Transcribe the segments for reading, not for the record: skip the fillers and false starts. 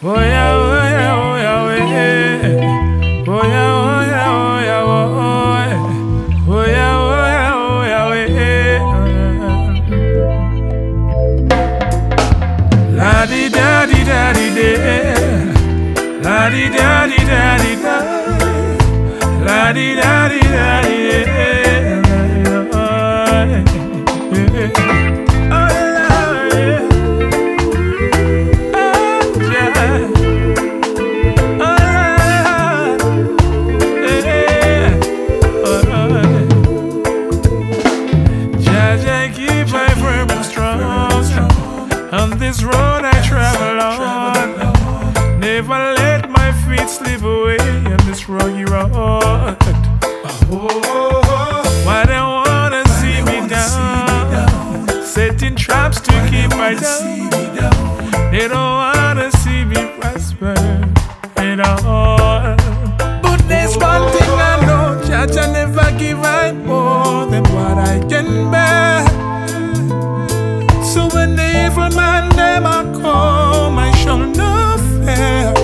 Oh yeah, oh yeah, oh yeah, oh yeah. Oh yeah, oh yeah, oh yeah, oh yeah. Oh yeah, oh yeah, oh yeah, oh yeah. La di da di da di da. La di da di da di da. La di da di da di da. On this road I travel on, never let my feet slip away on this rocky road. Why they wanna see me down, setting traps to keep my down. They don't wanna see me prosper at all. But there's one thing I know, Judge, I never give I more than what I can bear. So when the evil man them I come, I shall not fear.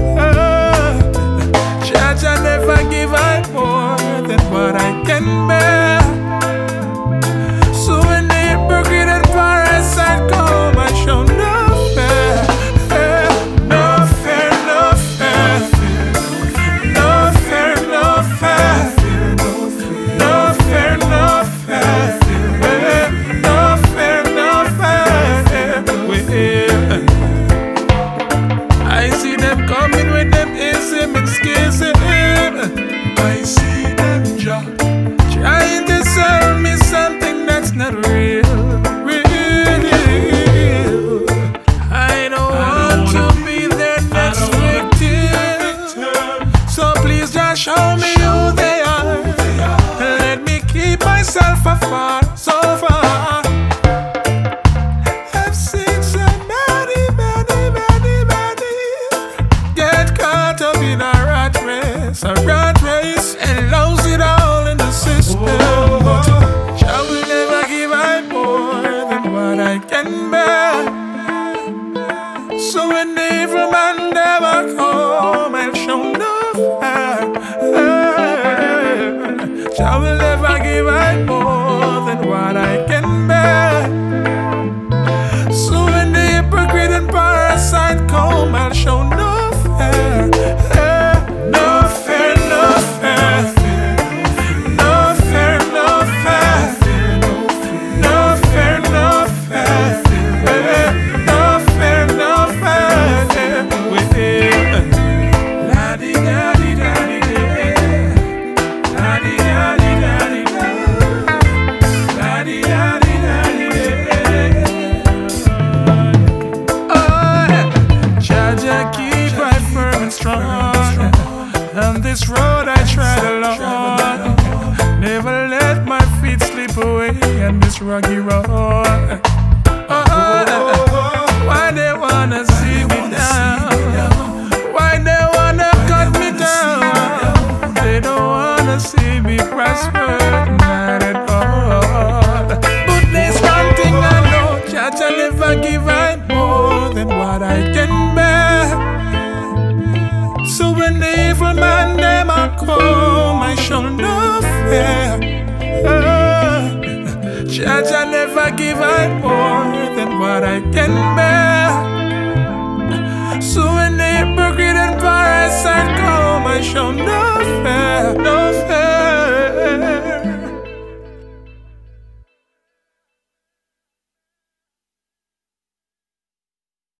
Judge, I never give I more than what I can bear. So when the hypocrite and parasite come, I shall not fear. No fear, no fear. No fear, no fear. No fear, no fear. I see them coming with them ism and schism. I see them trying to sell me something that's not real. I don't want to be their next victim. So please just show me who they are. Let me keep myself afar, so far. A rat race and lose it all in the system. But I will never give I more than what I can bear. So when the evil man never come, I'll show no fear. I will never give I more than what I can bear. So when the hypocrite and parasite come, I'll show no fear. On this road I travel along, never let my feet slip away on this rocky road. Why they wanna see me down? Why they wanna cut me down? They don't wanna see me prosper, not at all. But there's one thing I know, Judge, I never give I more than what I can bear. So when the evil man them I come, I shall not fear. Judge, I never give I more than what I can bear. So when the hypocrite and parasite come, I shall not fear. No.